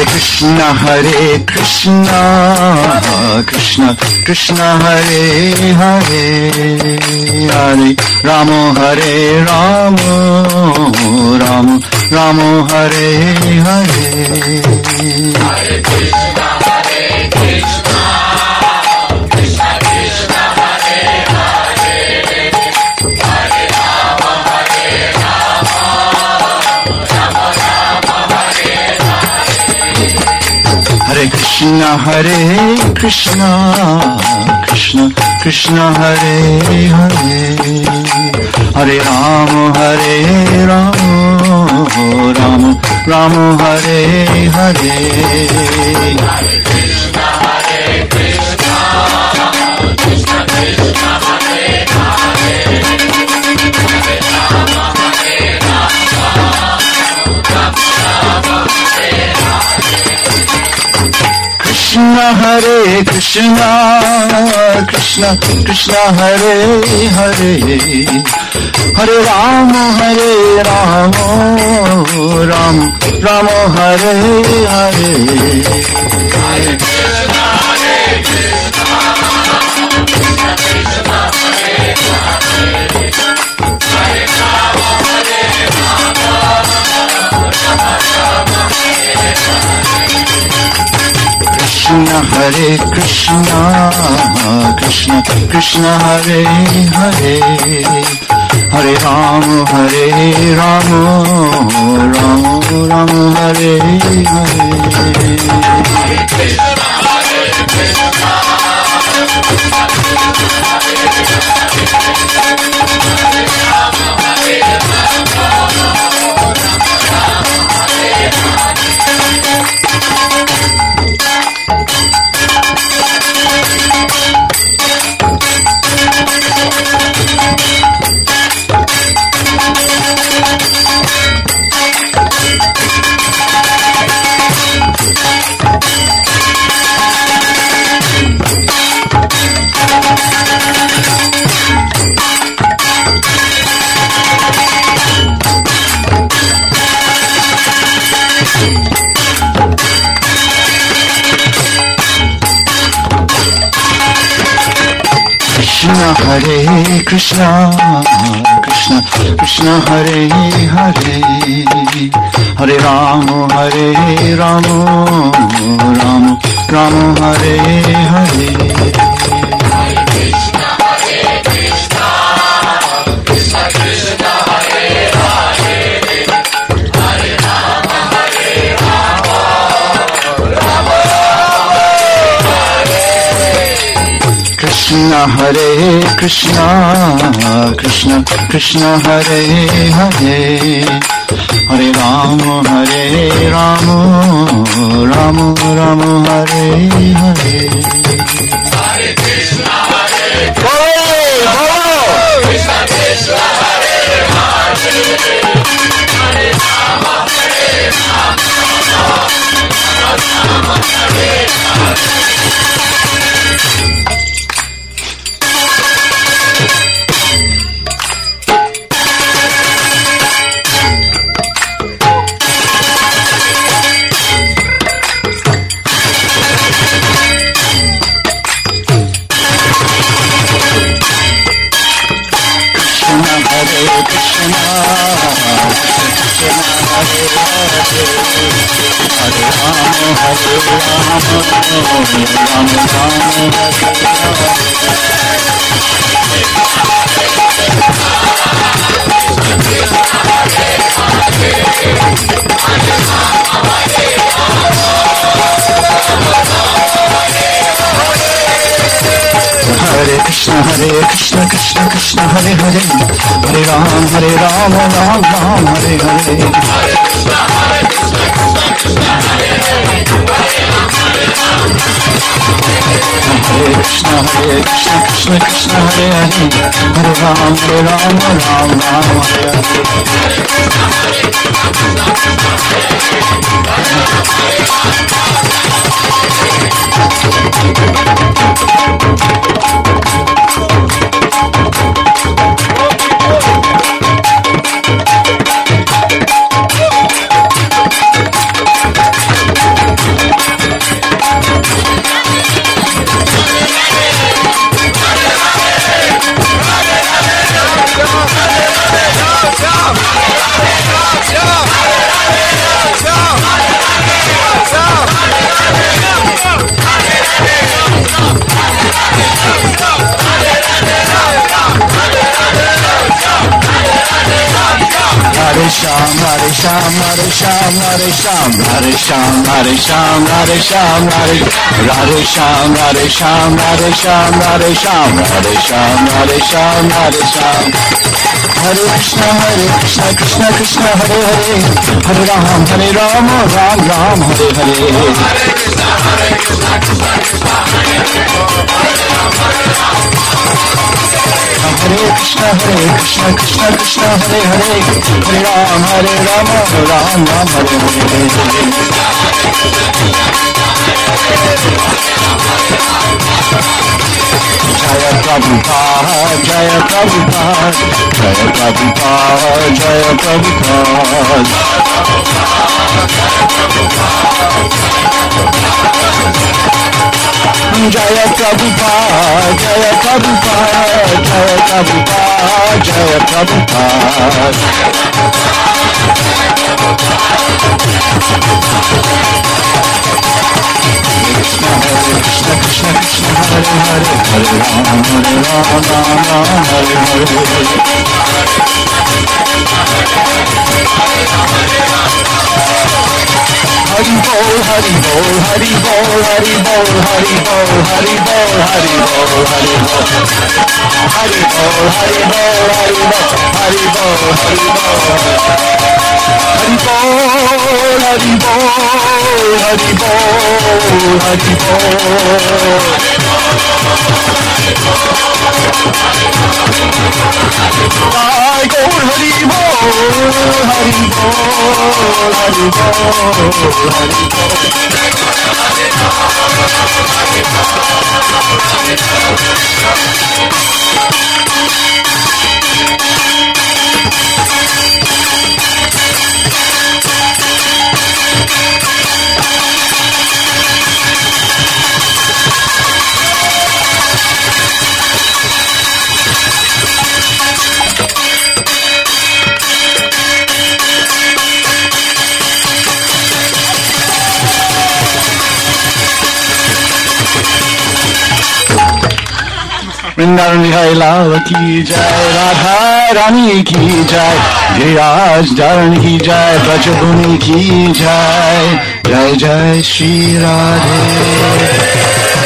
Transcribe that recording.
Krishna Krishna Krishna Hare Hare Hare Rama Hare Rama Rama Rama Hare Hare Hare Krishna Krishna Krishna Hare Hare Hare Rama Hare Rama Rama Rama Hare Hare Krishna Krishna Krishna Hare Hare Hare Rama Hare Rama Rama Rama Hare Hare Hare Krishna Krishna Krishna Krishna Hare Hare Hare Rama Hare Rama Rama Rama Hare Hare Krishna Krishna Krishna Hare Hare Hare Rama Hare Rama Rama Rama Hare Hare Hare Krishna Krishna Krishna Krishna Hare Hare Hare Rama Hare Rama Rama Rama Hare Hare Krishna Krishna Hare Hare Hare Rama Hare Rama Rama Rama Hare Hare Hare Krishna Krishna Hare Krishna Krishna Hare Hare Hare Rama Hare Rama Rama Rama Hare Hare Hare Krishna Krishna Krishna Hare Hare Hare Rama Hare Rama Rama Hare Krishna Krishna Hare Hare Hare Rama Hare Rama Rama Rama Hare Hare Hare Krishna Krishna Krishna Hare Hare Hare Rama Hare Rama Rama Hare Hare Hare Krishna Krishna Krishna Hare Hare Hare Rama Rama Rama Hare Hare Hare Krishna Krishna Hare Hare Hare Rama Hare Krishna Krishna Hare Hare Hare Rama Rama Hare Sham, Hare Sham, Hare Sham, Hare Sham, Hare Sham, Hare Sham, Hare Sham, Hare Sham, Hare Sham, Hare Sham, Hare Sham, Hare Sham, Hare Sham, Hare Sham. Hare Krishna, Krishna Krishna, Hare Hare, Hare Ram, Ram Ram, Hare Hare. Hare Krishna, Krishna Krishna, Hare Hare, Hare Ram, Ram. Hare Krishna, Krishna Krishna, Hare Hare, Hare Ram, Ram Ram, Hare Hare. Jaya Prabhupada, Jaya Prabhupada, Jaya Prabhupada, Jaya Prabhupada. Jaya Prabhupada, Jaya Prabhupada, Jaya Prabhupada, Jaya Prabhupada. Krishna Krishna Krishna, Hare Hare, Hare Ram, Ram Ram, Hare Hare. Hari Bol, Hari Bol, Hari Bol, Hari Bol, Hari Bol, Hari Bol, Hari Bol, Hari Bol, Hari Bol, Hari Bol, Hari Bol, Hari Bol, Hari Bol, Hari Bol, Hari Bol, Hari Bol, Hari Jai Gaur Hari Bol, Hari Bol, Hari Bol, Hari Vrindavan Bihari लाल की जय, राधा रानी की जय, गिरिराज धारण की जय, ब्रजभूमि की जय, जय जय श्री राधे।